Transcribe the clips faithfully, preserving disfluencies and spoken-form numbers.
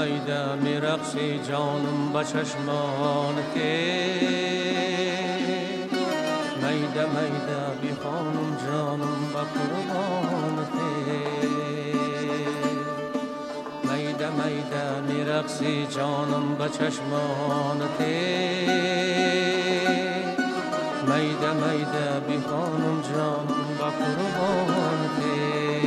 میده میرقصی جانم به چشمانت میده میده بی خانم جانم به قربانت میده میده میرقصی جانم به چشمانت میده میده بی خانم جانم به قربانت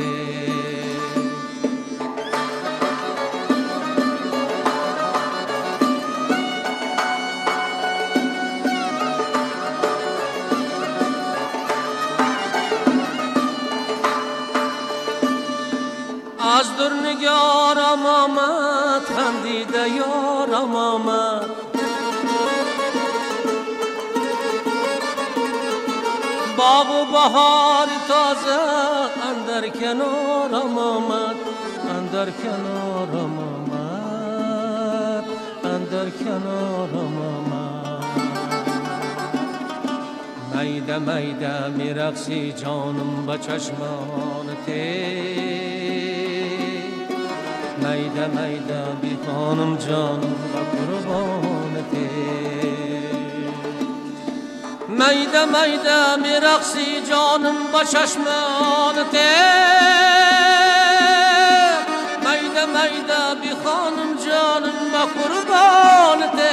از در نگارم آمد خندیده یارم آمد باغ و بهار تازه اندر کنارم آمد اندر کنارم آمد اندر کنارم آمد میده میده میرقصی جانم به چشمانت میده میده بی خانم جانم به قربانت میده میده میرقصی جانم به چشمانت میده میده بی خانم جانم به قربانت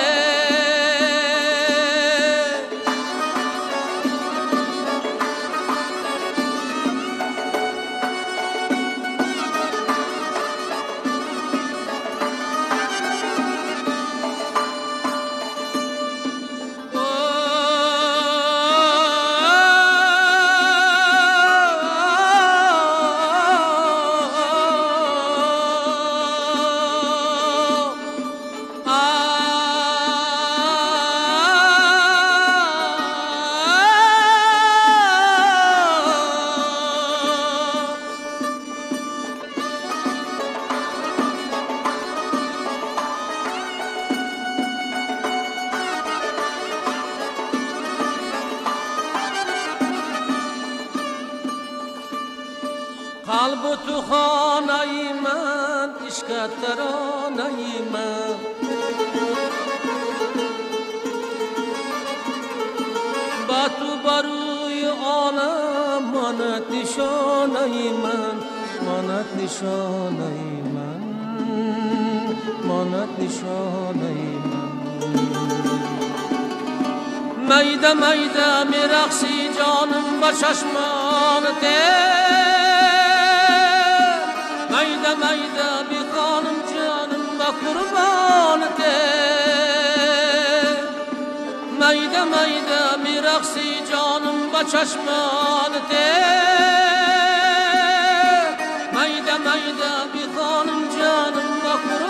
قلب تو خانه من عشق ترانه من با تو بروی عالم مانت نشانه من مانت نشانه من مانت نشانه من میده میده میرقصی جانم به چشمانت میده میده بی خانم جانم به قربانت میده میده میرقصی جانم به چشمانت میده میده بی خانم جانم به قربانت